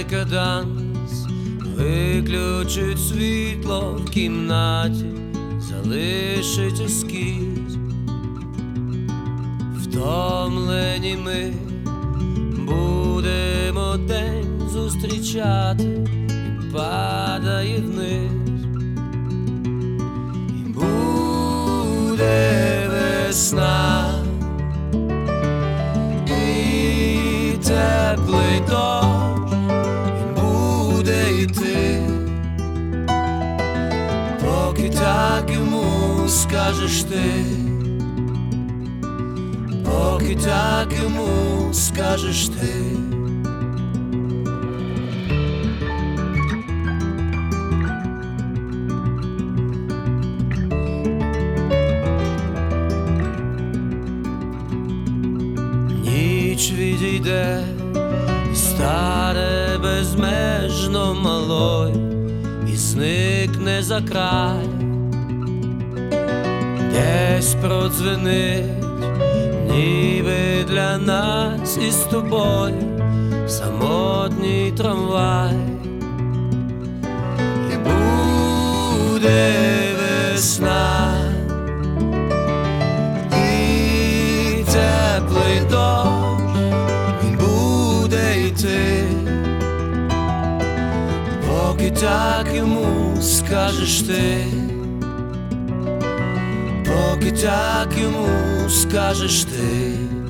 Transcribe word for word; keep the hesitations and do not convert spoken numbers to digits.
декаданс, виключить світло в кімнаті, залишить ескіз. Втомлені ми будемо день зустрічати, і падає вниз, і буде весна, і теплий дощ, він буде йти, поки так йому скажеш ти, поки так йому скажеш ти. Ніч відійде і стане безмежно малою, і зникне за край, десь продзвенить, ніби для нас із тобою самотній трамвай. І буде весна, і теплий дощ, він буде йти, поки так йому скажеш ти, поки так йому скажеш ти.